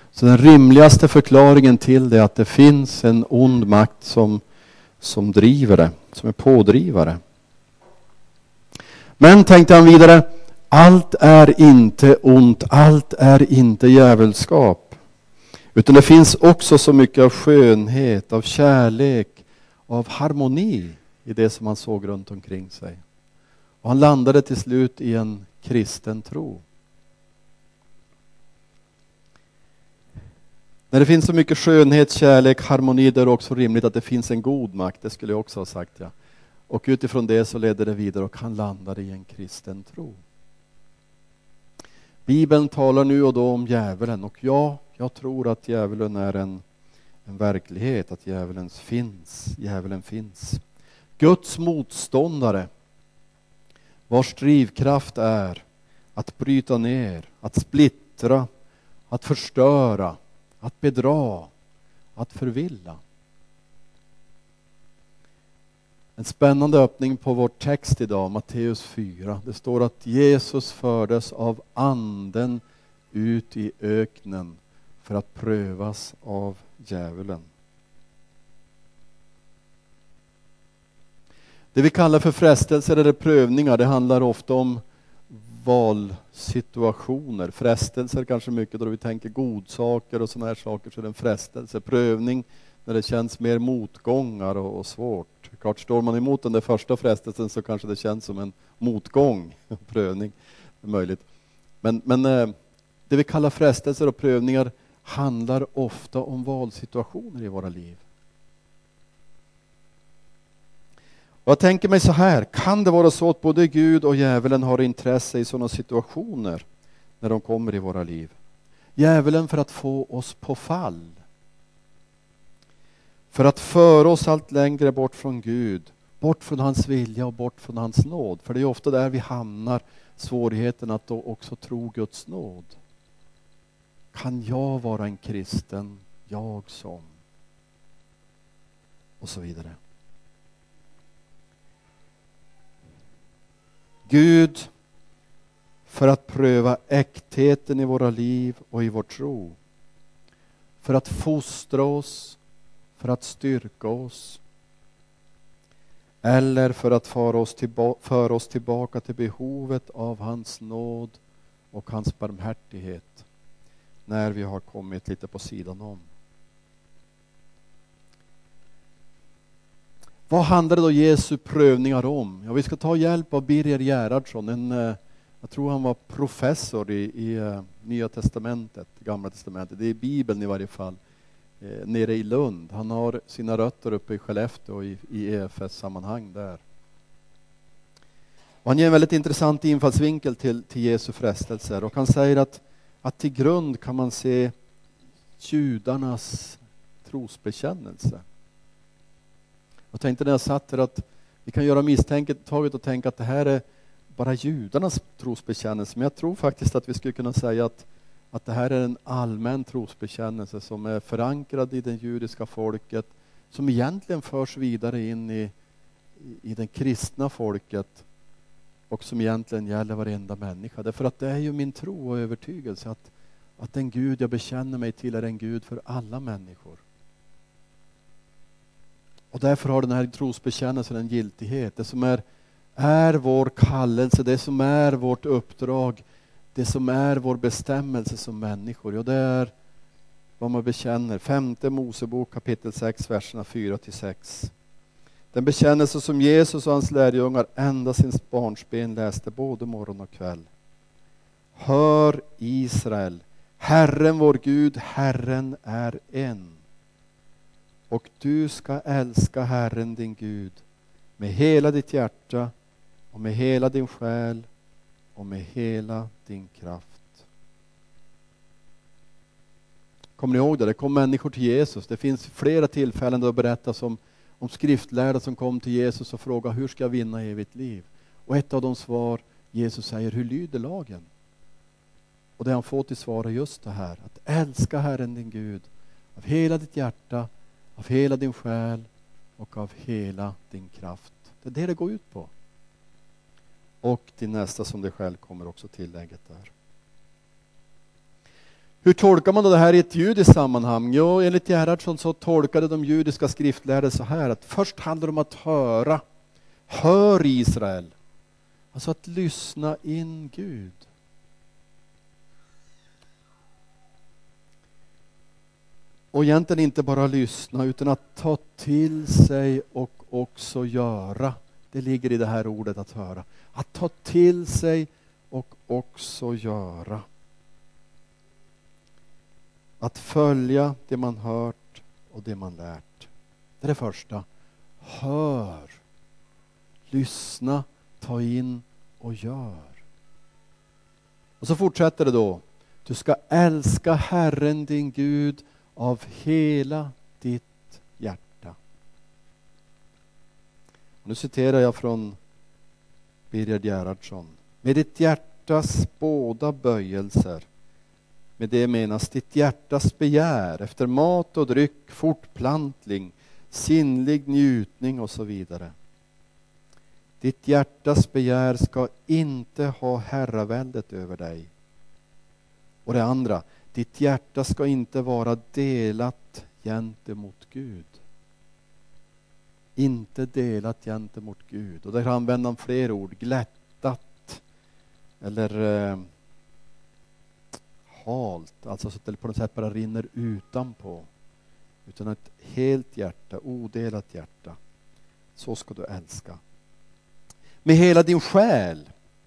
Så den rimligaste förklaringen till det är att det finns en ond makt som driver det, som är pådrivare. Men tänkte han vidare, allt är inte ont, allt är inte djävulskap. Utan det finns också så mycket av skönhet, av kärlek, av harmoni i det som han såg runt omkring sig. Och han landade till slut i en kristen tro. När det finns så mycket skönhet, kärlek, harmoni, då är det också rimligt att det finns en god makt. Det skulle jag också ha sagt. Ja. Och utifrån det så ledde det vidare och han landade i en kristen tro. Bibeln talar nu och då om djävulen. Och ja, jag tror att djävulen är en verklighet. Att djävulen finns. Guds motståndare, vars drivkraft är att bryta ner, att splittra, att förstöra, att bedra, att förvilla. En spännande öppning på vår text idag, Matteus 4. Det står att Jesus fördes av anden ut i öknen för att prövas av djävulen. Det vi kallar för frestelser eller prövningar, det handlar ofta om valsituationer. Frestelser kanske mycket då vi tänker godsaker och såna här saker, så är det en frestelse. Prövning när det känns mer motgångar och svårt. Klart, står man emot den där första frestelsen så kanske det känns som en motgång, prövning, det är möjligt. Men det vi kallar frestelser och prövningar handlar ofta om valsituationer i våra liv. Och jag tänker mig så här, kan det vara så att både Gud och djävulen har intresse i sådana situationer när de kommer i våra liv? Djävulen för att få oss på fall. För att föra oss allt längre bort från Gud, bort från hans vilja och bort från hans nåd. För det är ofta där vi hamnar, svårigheten att då också tro Guds nåd. Kan jag vara en kristen, jag som? Och så vidare. Gud för att pröva äktheten i våra liv och i vår tro. För att fostra oss, för att styrka oss. Eller för att föra oss tillbaka till behovet av hans nåd och hans barmhärtighet. När vi har kommit lite på sidan om. Vad handlar då Jesu prövningar om? Ja, vi ska ta hjälp av Birger Gerhardsson. Jag tror han var professor i Nya testamentet, Gamla testamentet. Det är Bibeln i varje fall. Nere i Lund. Han har sina rötter uppe i Skellefteå i EFS-sammanhang där. Och han ger en väldigt intressant infallsvinkel till Jesu frestelser. Och han säger att till grund kan man se judarnas trosbekännelse. Jag tänkte när jag satt här att vi kan göra misstaget och tänka att det här är bara judarnas trosbekännelse. Men jag tror faktiskt att vi skulle kunna säga att det här är en allmän trosbekännelse som är förankrad i det judiska folket. Som egentligen förs vidare in i det kristna folket. Och som egentligen gäller varenda människa. Därför att det är ju min tro och övertygelse att den Gud jag bekänner mig till är en Gud för alla människor. Och därför har den här trosbekännelsen en giltighet. Det som är vår kallelse, det som är vårt uppdrag, det som är vår bestämmelse som människor. Och det är vad man bekänner. 5:e Mosebok kapitel 6, verserna 4-6. Den bekännelse som Jesus och hans lärjungar ända sin barnsben läste både morgon och kväll. Hör Israel, Herren vår Gud, Herren är en. Och du ska älska Herren din Gud med hela ditt hjärta och med hela din själ och med hela din kraft. Kommer ni ihåg det? Det kom människor till Jesus. Det finns flera tillfällen då det berättas om skriftlärda som kom till Jesus och frågade hur ska jag vinna evigt liv? Och ett av de svar Jesus säger, hur lyder lagen? Och det han får till svar är just det här. Att älska Herren din Gud av hela ditt hjärta, av hela din själ och av hela din kraft. Det är det går ut på. Och till nästa som det själv kommer också tillägget där. Hur tolkar man då det här i ett judiskt sammanhang? Jo, enligt Gerhardsson så tolkade de judiska skriftlärde så här, att först handlar det om att höra. Hör Israel. Alltså att lyssna in Gud. Och egentligen inte bara lyssna utan att ta till sig och också göra. Det ligger i det här ordet att höra. Att ta till sig och också göra. Att följa det man hört och det man lärt. Det är det första. Hör. Lyssna, ta in och gör. Och så fortsätter det då. Du ska älska Herren din Gud av hela ditt hjärta. Och nu citerar jag från Birger Gerhardsson. Med ditt hjärtas båda böjelser. Med det menas ditt hjärtas begär efter mat och dryck, fortplantning, sinnlig njutning och så vidare. Ditt hjärtas begär ska inte ha herraväldet över dig. Och det andra, ditt hjärta ska inte vara delat gentemot Gud. Inte delat gentemot Gud. Och där använder han fler ord. Glättat. Eller halt. Alltså så att det på något sätt bara rinner utanpå. Utan ett helt hjärta, odelat hjärta. Så ska du älska. Med hela din själ.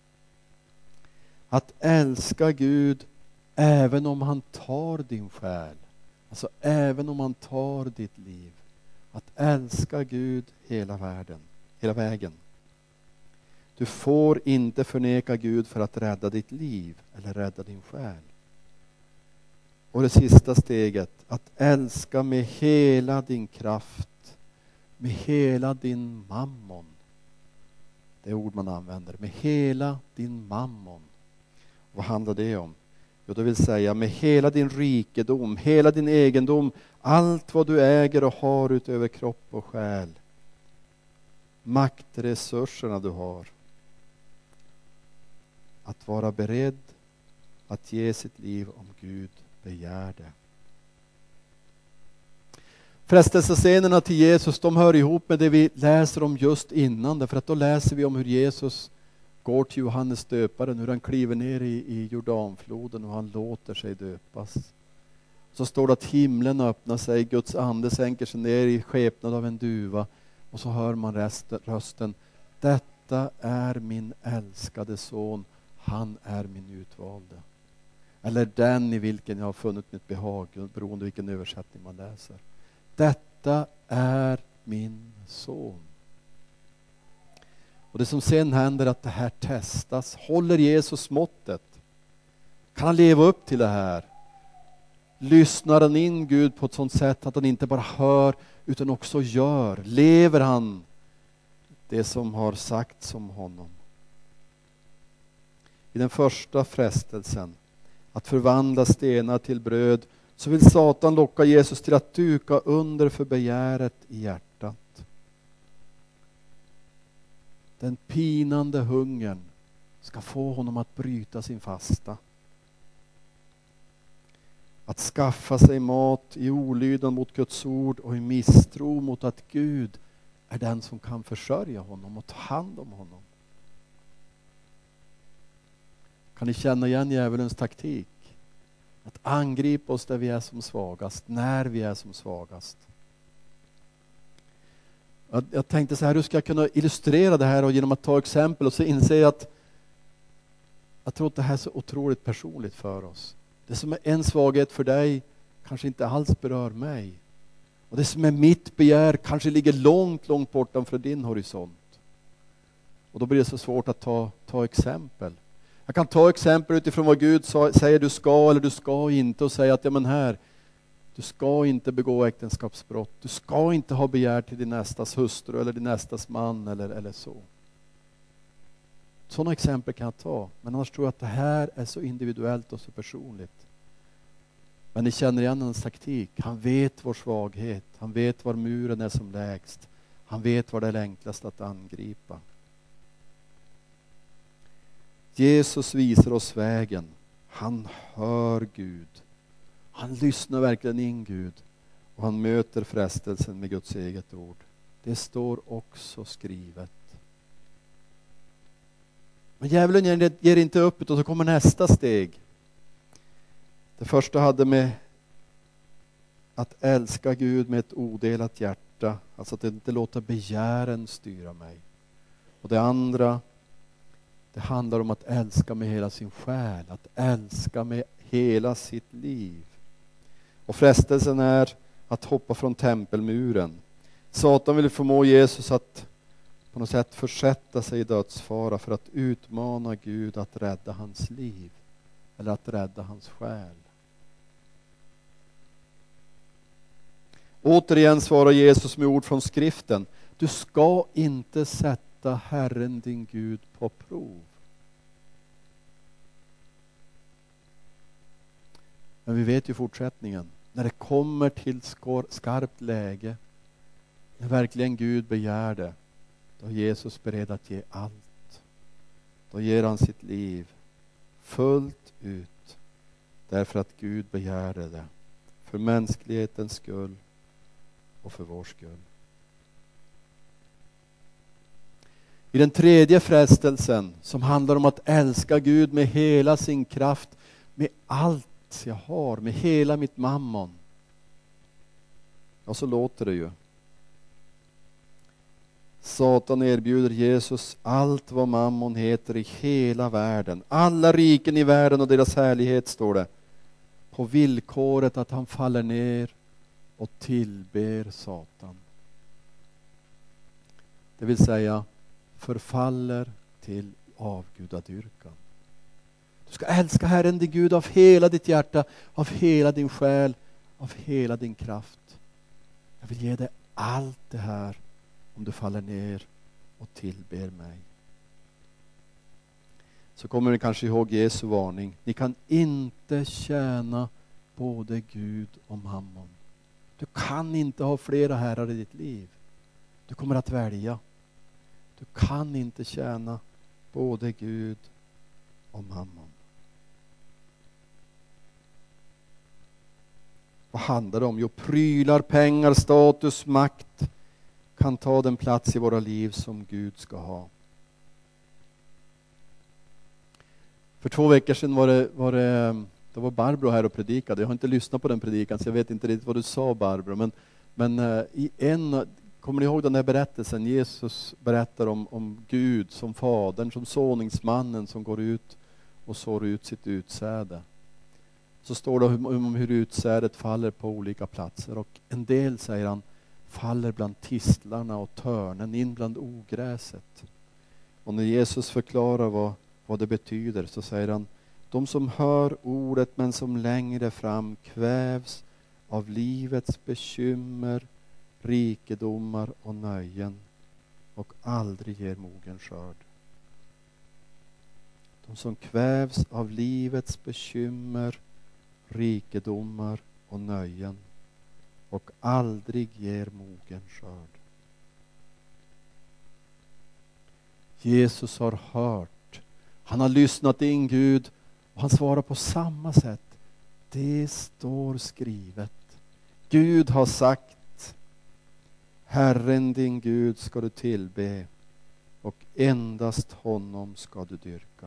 Att älska Gud även om han tar din själ. Alltså även om han tar ditt liv. Att älska Gud hela vägen. Du får inte förneka Gud för att rädda ditt liv eller rädda din själ. Och det sista steget, att älska med hela din kraft, med hela din mammon. Det är ord man använder, med hela din mammon. Vad handlar det om? Jo, det vill säga med hela din rikedom, hela din egendom, allt vad du äger och har utöver kropp och själ. Maktresurserna du har. Att vara beredd att ge sitt liv om Gud begär det. Frestelsescenerna till Jesus, de hör ihop med det vi läser om just innan. Därför att då läser vi om hur Jesus går till Johannes döparen, hur han kliver ner i Jordanfloden och han låter sig döpas. Så står det att himlen öppnar sig, Guds ande sänker sig ner i skepnad av en duva och så hör man rösten: detta är min älskade son, han är min utvalde. Eller den i vilken jag har funnit mitt behag, beroende vilken översättning man läser. Detta är min son. Och det som sen händer är att det här testas. Håller Jesus måttet? Kan han leva upp till det här? Lyssnar han in Gud på ett sådant sätt att han inte bara hör utan också gör? Lever han det som har sagts om honom? I den första frestelsen, att förvandla stenar till bröd, så vill Satan locka Jesus till att duka under för begäret i hjärtat. Den pinande hungern ska få honom att bryta sin fasta. Att skaffa sig mat i olydnad mot Guds ord och i misstro mot att Gud är den som kan försörja honom och ta hand om honom. Kan ni känna igen djävulens taktik? Att angripa oss där vi är som svagast, när vi är som svagast. Jag tänkte så här, hur ska jag kunna illustrera det här och genom att ta exempel och så inser jag att jag tror att det här är så otroligt personligt för oss. Det som är en svaghet för dig kanske inte alls berör mig. Och det som är mitt begär kanske ligger långt, långt bortanför din horisont. Och då blir det så svårt att ta exempel. Jag kan ta exempel utifrån vad Gud säger du ska eller du ska inte och säga att ja men här, du ska inte begå äktenskapsbrott. Du ska inte ha begär till din nästas hustru eller din nästas man eller så. Sådana exempel kan jag ta. Men annars tror jag att det här är så individuellt och så personligt. Men ni känner igen hans taktik. Han vet vår svaghet. Han vet var muren är som lägst. Han vet var det är enklast att angripa. Jesus visar oss vägen. Han hör Gud. Han lyssnar verkligen in Gud. Och han möter frestelsen med Guds eget ord. Det står också skrivet. Men djävulen ger inte upp, utan så kommer nästa steg. Det första hade med att älska Gud med ett odelat hjärta. Alltså att inte låta begären styra mig. Och det andra, det handlar om att älska med hela sin själ. Att älska med hela sitt liv. Och frestelsen är att hoppa från tempelmuren. Satan vill förmå Jesus att på något sätt försätta sig i dödsfara för att utmana Gud att rädda hans liv. Eller att rädda hans själ. Återigen svarar Jesus med ord från skriften. Du ska inte sätta Herren din Gud på prov. Men vi vet ju fortsättningen. När det kommer till skarpt läge, när verkligen Gud begär det, då är Jesus beredd att ge allt. Då ger han sitt liv fullt ut. Därför att Gud begärde det. För mänsklighetens skull och för vår skull. I den tredje frestelsen, som handlar om att älska Gud med hela sin kraft, med allt jag har, med hela mitt mammon. Ja, så låter det ju. Satan erbjuder Jesus allt vad mammon heter i hela världen. Alla riken i världen och deras härlighet, står det. På villkoret att han faller ner och tillber Satan. Det vill säga förfaller till avgudadyrkan. Du ska älska Herren din Gud av hela ditt hjärta, av hela din själ, av hela din kraft. Jag vill ge dig allt det här om du faller ner och tillber mig. Så kommer ni kanske ihåg Jesu varning. Ni kan inte tjäna både Gud och mammon. Du kan inte ha flera herrar i ditt liv. Du kommer att välja. Du kan inte tjäna både Gud och mammon. Vad handlar det om? Jo, prylar, pengar, status, makt kan ta den plats i våra liv som Gud ska ha. För 2 veckor sedan var Barbro här och predikade. Jag har inte lyssnat på den predikan, så jag vet inte riktigt vad du sa, Barbro. Men kommer ni ihåg den här berättelsen? Jesus berättar om Gud som fadern, som såningsmannen som går ut och sår ut sitt utsäde. Så står det om hur utsädet faller på olika platser. Och en del, säger han, faller bland tistlarna och törnen, in bland ogräset. Och när Jesus förklarar vad det betyder, så säger han: de som hör ordet men som längre fram kvävs av livets bekymmer, rikedomar och nöjen och aldrig ger mogen skörd. De som kvävs av livets bekymmer, rikedomar och nöjen och aldrig ger mogen skörd. Jesus har hört. Han har lyssnat in Gud och han svarar på samma sätt. Det står skrivet. Gud har sagt: Herren din Gud ska du tillbe och endast honom ska du dyrka.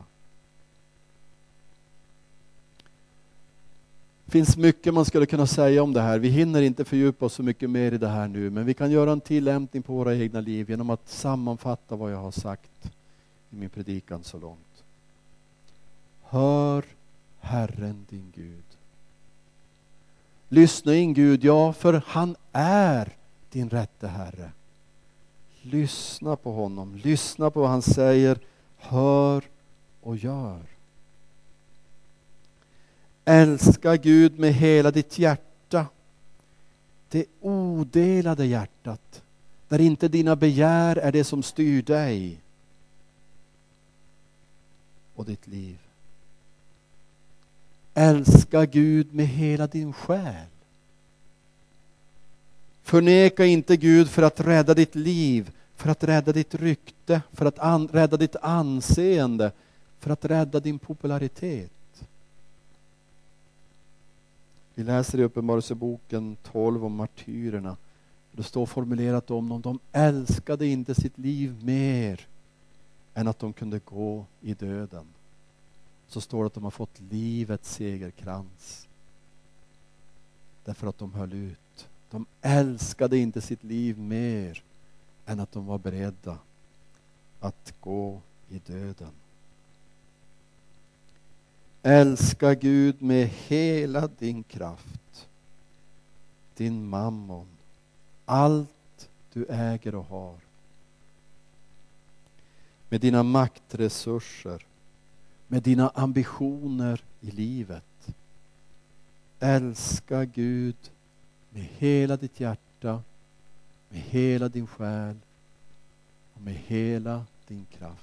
Det finns mycket man skulle kunna säga om det här. Vi hinner inte fördjupa oss så mycket mer i det här nu, men vi kan göra en tillämpning på våra egna liv genom att sammanfatta vad jag har sagt i min predikan så långt. Hör Herren din Gud. Lyssna in Gud, ja, för han är din rätte Herre. Lyssna på honom, lyssna på vad han säger, hör och gör. Älska Gud med hela ditt hjärta. Det odelade hjärtat. Där inte dina begär är det som styr dig och ditt liv. Älska Gud med hela din själ. Förneka inte Gud för att rädda ditt liv, för att rädda ditt rykte, för att rädda ditt anseende, för att rädda din popularitet. Vi läser i Uppenbarelseboken 12 om martyrerna. Det står formulerat om dem. De älskade inte sitt liv mer än att de kunde gå i döden. Så står det att de har fått livets segerkrans. Därför att de höll ut. De älskade inte sitt liv mer än att de var beredda att gå i döden. Älska Gud med hela din kraft, din mammon, allt du äger och har. Med dina maktresurser, med dina ambitioner i livet. Älska Gud med hela ditt hjärta, med hela din själ och med hela din kraft.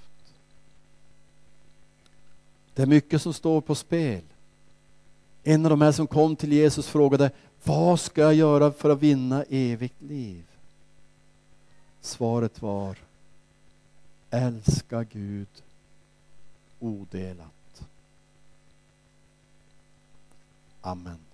Det är mycket som står på spel. En av de här som kom till Jesus frågade: vad ska jag göra för att vinna evigt liv? Svaret var: älska Gud odelat. Amen.